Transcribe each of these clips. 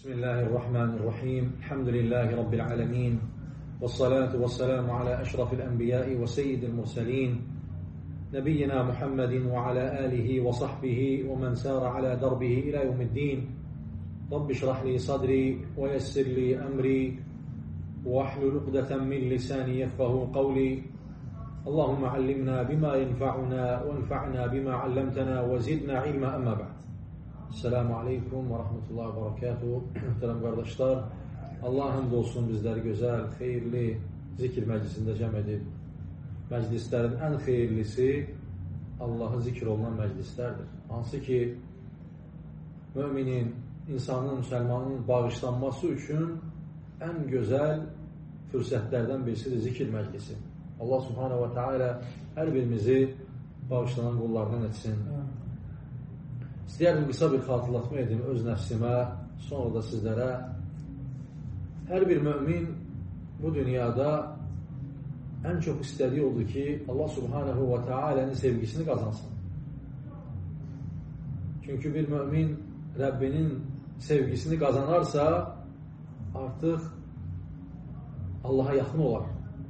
Bismillahirrahmanirrahim. Elhamdülillahi Rabbil alemin. Vessalatu vesselamu ala eşrafil enbiyai ve seyyidil murselin. Nebiyyina Muhammedin ve ala alihi ve sahbihi ve men sâra ala darbihi ila yevmiddin. Rabbi şrah li sadri ve yessir li emri ve ahlul uqdeten min lisani yefkahu kavli. Allahümme allimna bima yenfa'una ve enfa'na bima allamtana ve zidna ilma amma ba'd. Esselamu Aleyküm ve Rahmetullahi ve Berekatuhu. Muhterem kardeşler, Allah'a hamdolsun bizleri güzel, hayırlı zikir meclisinde cem edip, meclislerin en hayırlısı Allah'ı zikir olunan meclislerdir. Hansı ki müminin, insanın, Müslümanın bağışlanması için en güzel fırsatlerden birisidir zikir meclisi. Allah Subhanahu ve Teala her birimizi bağışlanan kullardan etsin. İstəyərdim qısa bir xatırlatma edim öz nəfsimə, sonra da sizlərə. Hər bir mümin bu dünyada ən çox istədiyi odur ki, Allah Subhanahu ve Teala'nın sevgisini qazansın. Çünki bir mümin Rəbbinin sevgisini qazanarsa, artıq Allah'a yaxın olar.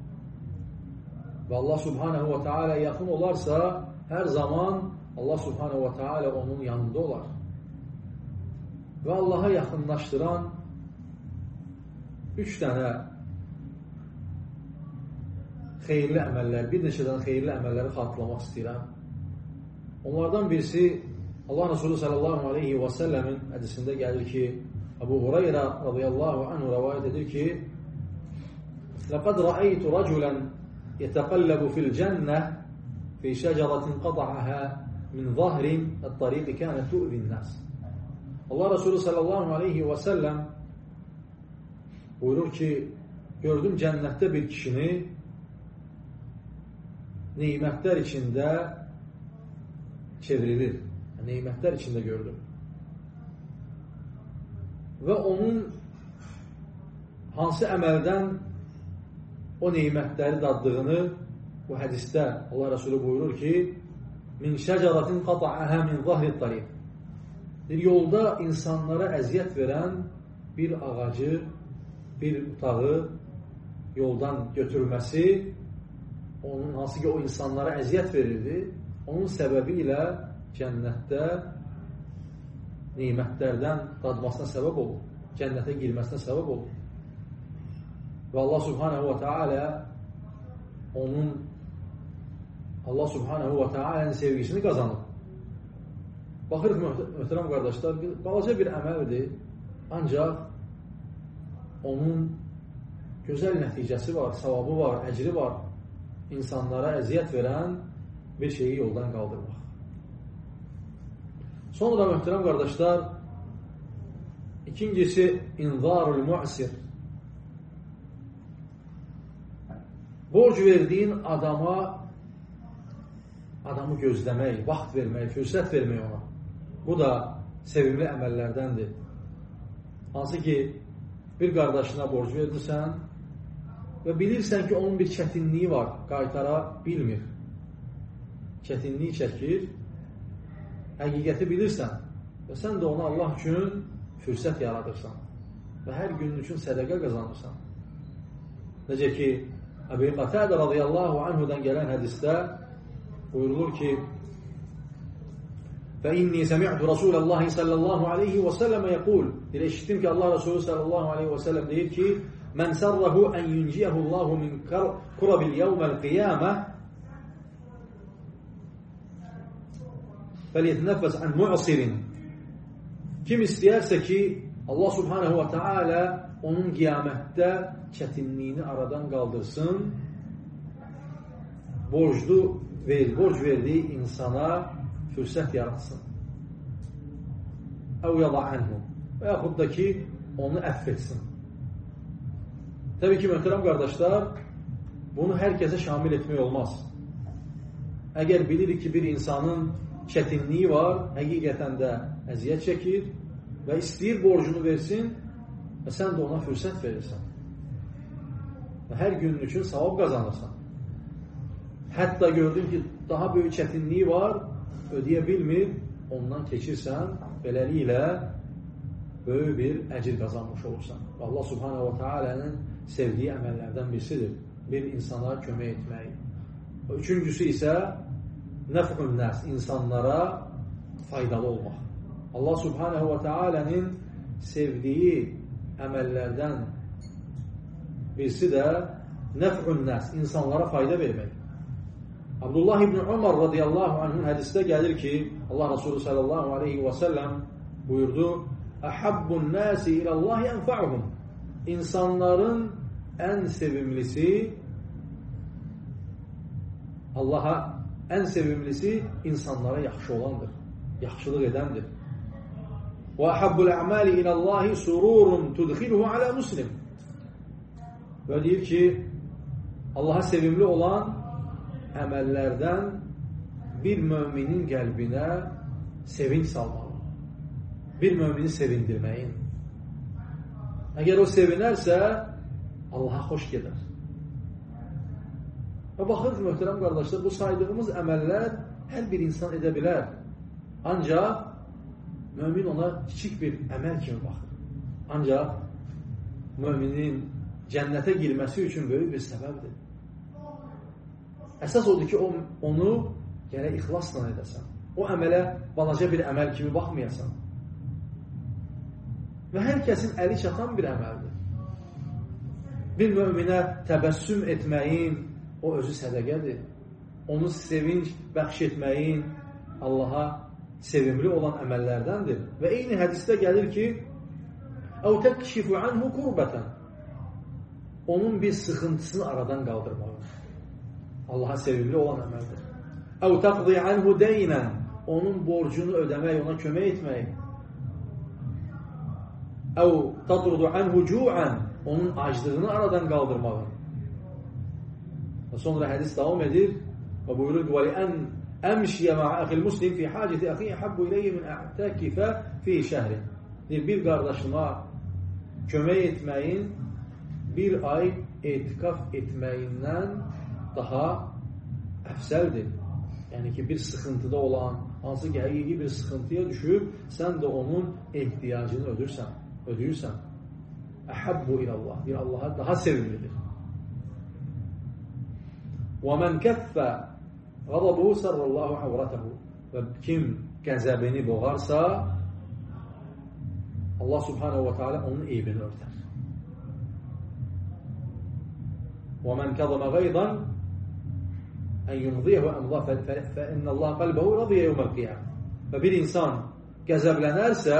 Və Allah Subhanahu ve Teala'ya yaxın olarsa, hər zaman Allah Subhanahu ve Teala onun yanında olar. Ve Allah'a yakınlaştıran 3 tane xeyirli əməllər, bir neçədən xeyirli əməlləri xatırlamaq istəyirəm. Onlardan birisi Allah Resulü sallallahu aleyhi ve sellemin hədisində gəlir ki, Ebu Hureyre radıyallahu anhu rivayet edir ki, لَقَدْ رَأَيْتُ رَجُلًا يَتَقَلَّبُ فِي الْجَنَّةِ فِي شَجَرَةٍ قَطَعَهَا min zahrin et-tariqi kânet tu'zin nas. Allah Resulü sallallahu aleyhi ve sellem buyurur ki, gördüm cennette bir kişini nimetler içinde çevrilir. Nimetler içinde gördüm. Ve onun hansı əməldən o nimetleri daddığını bu hadiste Allah Resulü buyurur ki, min şəcəratin qata'aha min zahri tariq. Bir yolda insanlara əziyyət verən bir ağacı, bir utağı yoldan götürməsi, onun hansı ki o insanlara əziyyət verirdi, onun səbəbi ilə cənnətdə nimətlərdən dadmasına səbəb olur. Cənnətə girməsinə səbəb olur. Və Allah Subhanahu ve Teala Allah Subhanahu ve Teala'nın sevgisini kazanır. Baxırıq möhtərəm qardaşlar, balaca bir əməldir, ancaq onun gözəl nəticəsi var, savabı var, əcri var. İnsanlara əziyyət verən bir şeyi yoldan qaldırmaq. Sonra möhtərəm qardaşlar, ikincisi inzarul mu'sir. Borc verdiğin adamı gözləmək, vaxt vermək, fürsət vermək ona. Bu da sevimli əməllərdəndir. Hansı ki, bir qardaşına borc verirsən və bilirsən ki, onun bir çətinliyi var, qaytara bilmir. Çətinliyi çəkir, həqiqəti bilirsən və sən də ona Allah üçün fürsət yaradırsan və hər gün üçün sədəqə qazanırsan. Necə ki, Əbu Qatadə radiyallahu anhudan gələn hədisdə buyurulur ki, فَاِنِّي سَمِعْتُ رَسُولَ اللّٰهِ صَلَّى اللّٰهُ عَلَيْهِ وَسَلَّمَ يَقُولُ İşittim ki Allah Resulü sallallahu aleyhi ve sellem deyir ki, مَنْ سَرَّهُ اَنْ يُنْجِيَهُ اللّٰهُ مِنْ كُرَبِ الْيَوْمَ الْقِيَامَةِ فَلْيَتْنَفَّسْ عَنْ مُعْصِرٍ Kim istəyərsə ki, Allah Subhanahu ve Teala onun qiyamətdə çətinliyini aradan qaldırsın, borc verdiği insana fürsət yaratsın. Əv yada anhu. Və yaxud da ki, onu əff etsin. Təbii ki, möhtərəm qardaşlar, bunu hər kəsə şamil etmək olmaz. Əgər bilirik ki, bir insanın çətinliyi var, həqiqətən də əziyyət çəkir və istəyir borcunu versin və sən də ona fürsət verirsən. Və hər günün üçün savab qazanırsan. Hətta gördün ki, daha böyük çətinliyi var, ödeyə bilmir, ondan keçirsən, beləliklə böyük bir əcir qazanmış olursan. Allah subhanahu wa ta'alənin sevdiyi əməllərdən birisidir. Bir insana kömək etmək. Üçüncüsü isə nəf'un nəs, insanlara faydalı olmaq. Allah subhanahu wa ta'alənin sevdiyi əməllərdən birisi də nəf'un nəs, insanlara fayda vermək. Abdullah ibn Umar radiyallahu anh'ın hədisdə gəlir ki, Allah Resulü sallallahu aleyhi və səlləm buyurdu, Əhabbun nəsi ilallahi ənfa'uhum. İnsanların ən sevimlisi, Allaha ən sevimlisi insanlara yaxşı olandır, yaxşılıq edəndir. Və əhabbul ə'mali ilallahi sururun tudxiluhu alə muslim. Və deyir ki, Allaha sevimli olan əməllərdən bir müminin qəlbinə sevinç salmalı. Bir mümini sevindirməyin. Əgər o sevinərsə, Allaha xoş gedər. Və baxırıq, möhtərəm qardaşlar, bu saydığımız əməllər hər bir insan edə bilər. Ancaq mümin ona kiçik bir əməl kimi baxır. Ancaq müminin cənnətə girməsi üçün böyük bir səbəbdir. Əsas odur ki, onu gərək ixlasla edəsən. O əmələ balaca bir əməl kimi baxmayasan. Və hər kəsin əli çatan bir əməldir. Bir möminə təbəssüm etməyin, o özü sədəqədir. Onu sevinç bəxş etməyin Allaha sevimli olan əməllərdəndir. Və eyni hədisdə gəlir ki, əv təkşifu anhu kurbətən. Onun bir sıxıntısını aradan qaldırmalı. Allaha sevimli olan əməldir. Əv təqdi anhu deynən. Onun borcunu ödəmək, ona kömək etmək. Əv tadrudu anhu cu'an. Onun aclığını aradan qaldırmalı. Sonra hədis davam edir və buyurur, وَلِأَنْ أَمْشِيَ مَعَ أَخِي الْمُسْلِمِ فِي حَاجَةِ أَخِيهِ حَبُّ إِلَيْهِ مِنْ أَعْتَكِفَ فِي شَهْرٍ. Bir qardaşıma kömək etməyin bir ay etikaf etməyindən daha əfsəldir. Yəni ki, bir sıxıntıda olan, hansı ki, həqiqi bir sıxıntıya düşüb, sən də onun ehtiyacını ödəyirsən. Əhabbu ilallah. Bir Allaha daha sevimlidir. وَمَنْ كَفَّ غَضَبُهُ سَرَّ اللّٰهُ عَوْرَتَهُ. Və kim qəzəbini boğarsa, Allah subhanahu wa ta'ala onun eybini örtər. وَمَنْ كَظَمَ غَيْضًا أَنْ يُمْضِيهُ أَمْضَى فَإِنَّ اللّٰهَ قَلْبَهُ رَضِيَ يَوْمَ الْقِيَامَةِ. Və bir insan qəzəblənərsə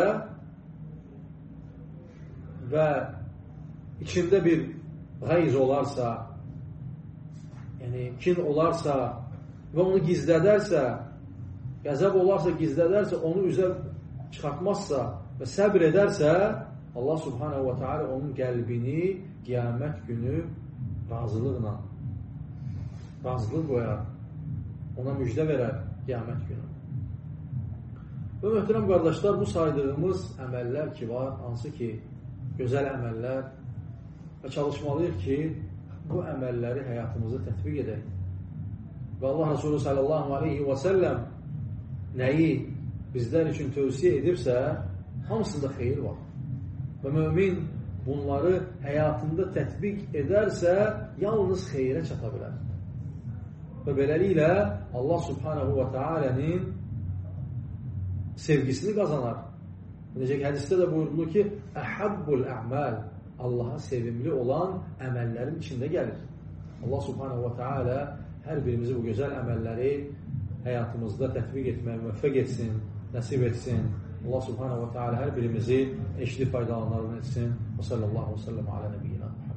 və içində bir qayz olarsa, yəni kin olarsa və onu gizlədərsə, qəzəb olarsa, gizlədərsə, onu üzə çıxartmazsa və səbr edərsə, Allah subhanahu wa ta'ala onun qəlbini qiyamət günü razılıq qoyar, ona müjdə verər qiyamət günü. Və möhtərəm qardaşlar, bu saydığımız əməllər ki var, hansı ki gözəl əməllər və çalışmalıyıq ki, bu əməlləri həyatımızda tətbiq edək. Və Allah Resulü sallallahu aleyhi və səlləm nəyi bizlər üçün tövsiyə edibsə, hamısında xeyir var. Və mümin bunları həyatında tətbiq edərsə, yalnız xeyrə çata bilər. Və beləliklə Allah subhanahu wa ta'alənin sevgisini qazanar. Necə ki, hədisdə də buyurulur ki, əhabbul ə'məl, Allaha sevimli olan əməllərin içində gəlir. Allah subhanahu wa ta'ala hər birimizi bu gözəl əməlləri həyatımızda tətbiq etməyə müvəffəq etsin, nəsib etsin. Allah subhanahu wa ta'ala hər birimizi eşli faydalanlarını etsin. Və sallallahu aleyhi və səlləm alə nəbiyyina.